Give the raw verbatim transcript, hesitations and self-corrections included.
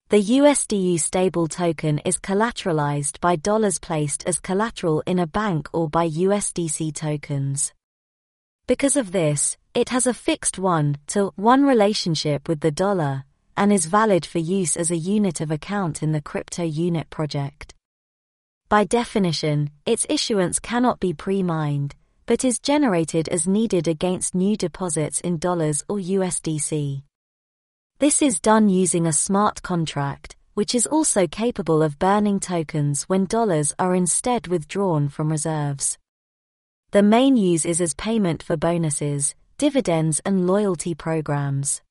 The U S D U stable token is collateralized by dollars placed as collateral in a bank or by U S D C tokens. Because of this, it has a fixed one-to-one relationship with the dollar, and is valid for use as a unit of account in the crypto unit project. By definition, its issuance cannot be pre-mined, but is generated as needed against new deposits in dollars or U S D C. This is done using a smart contract, which is also capable of burning tokens when dollars are instead withdrawn from reserves. The main use is as payment for bonuses, dividends and loyalty programs.